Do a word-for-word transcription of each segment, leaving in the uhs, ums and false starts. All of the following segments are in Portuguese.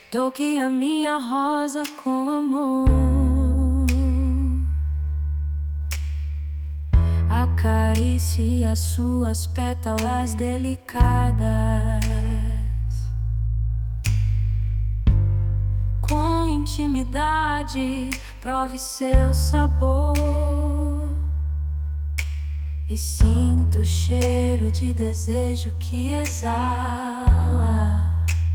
Toque a minha rosa com amor, acaricie as suas pétalas delicadas. Com intimidade, prove seu sabor e sinta o cheiro de desejo que exala.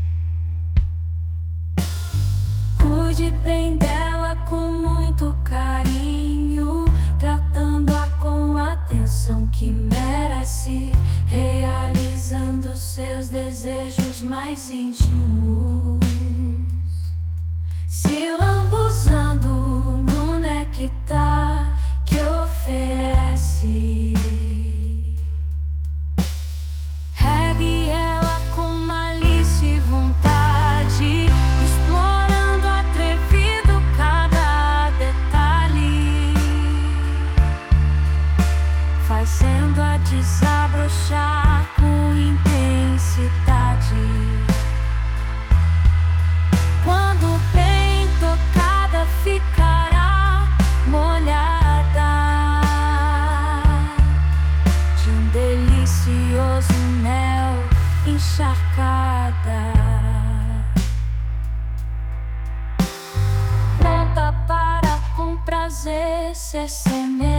Cuide bem dela com muito carinho, tratando-a com a atenção que merece, realizando seus desejos mais íntimos, se lambuzando no néctar que oferece. Regue ela com malícia e vontade, explorando atrevido cada detalhe, fazendo-a desabrochar com intensidade. Quando bem tocada ficará molhada de um delicioso mel, encharcada, pronta para com prazer ser semente.